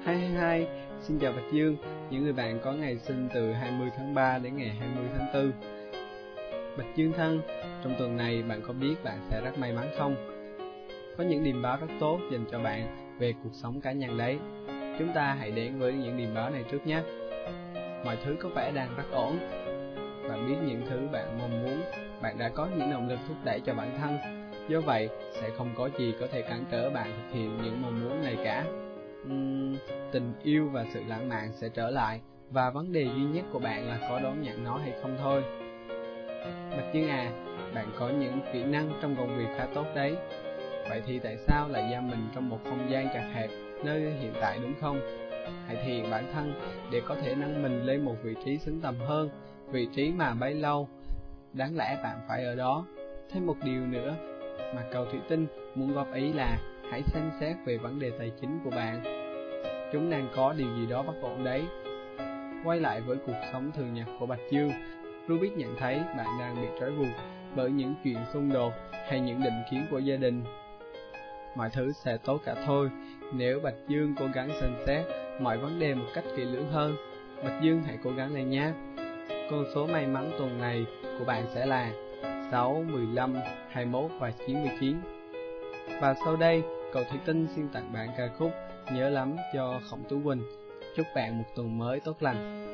222. Xin chào Bạch Dương, những người bạn có ngày sinh từ 20 tháng 3 đến ngày 20 tháng 4. Bạch Dương thân, trong tuần này bạn có biết bạn sẽ rất may mắn không? Có những điềm báo rất tốt dành cho bạn về cuộc sống cá nhân đấy. Chúng ta hãy đến với những điềm báo này trước nhé. Mọi thứ có vẻ đang rất ổn. Bạn biết những thứ bạn mong muốn, bạn đã có những động lực thúc đẩy cho bản thân. Do vậy, sẽ không có gì có thể cản trở bạn thực hiện những mong muốn này cả. Tình yêu và sự lãng mạn sẽ trở lại, và vấn đề duy nhất của bạn là có đón nhận nó hay không thôi. Bạch Dương à, bạn có những kỹ năng trong công việc khá tốt đấy. Vậy thì tại sao lại giam mình trong một không gian chật hẹp nơi hiện tại, đúng không? Hãy thiện bản thân để có thể nâng mình lên một vị trí xứng tầm hơn, vị trí mà bấy lâu đáng lẽ bạn phải ở đó. Thêm một điều nữa mà Cầu Thủy Tinh muốn góp ý là hãy xem xét về vấn đề tài chính của bạn. Chúng đang có điều gì đó bất ổn đấy. Quay lại với cuộc sống thường nhật của Bạch Dương, Rubik nhận thấy bạn đang bị trói buộc bởi những chuyện xung đột hay những định kiến của gia đình. Mọi thứ sẽ tốt cả thôi nếu Bạch Dương cố gắng xem xét mọi vấn đề một cách kỹ lưỡng hơn. Bạch Dương hãy cố gắng lên nhé. Con số may mắn tuần này của bạn sẽ là 6, 15, 21 và 99. Và sau đây, Cầu Thủy Tinh xin tặng bạn ca khúc Nhớ Lắm cho Khổng Tú Quỳnh. Chúc bạn một tuần mới tốt lành.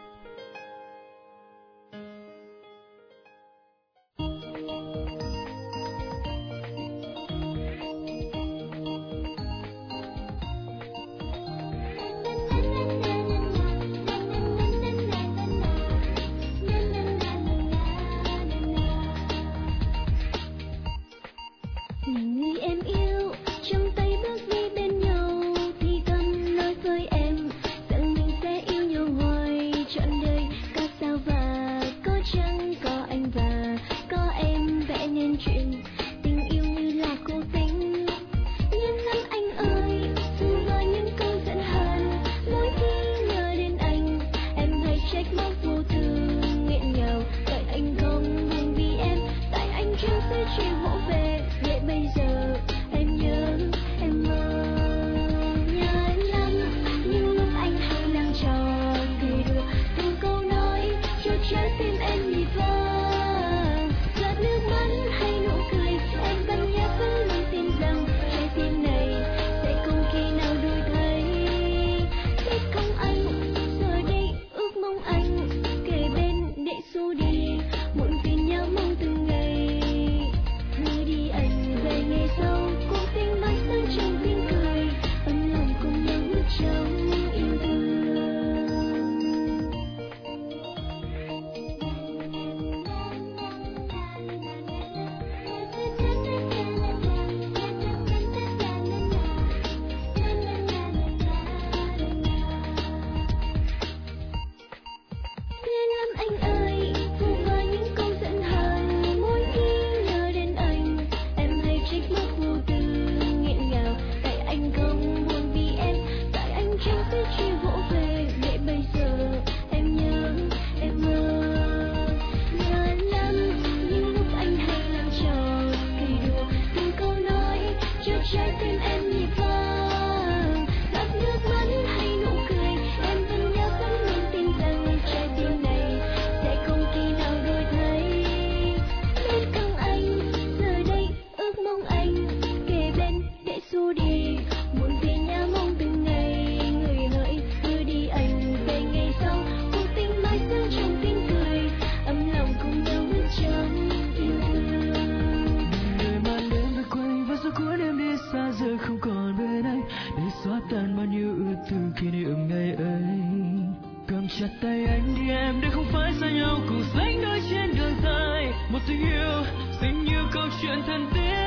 Chặt tay anh đi em để không phải xa nhau cùng sánh đôi trên đường dài. Một tình yêu dường như câu chuyện thân thiết.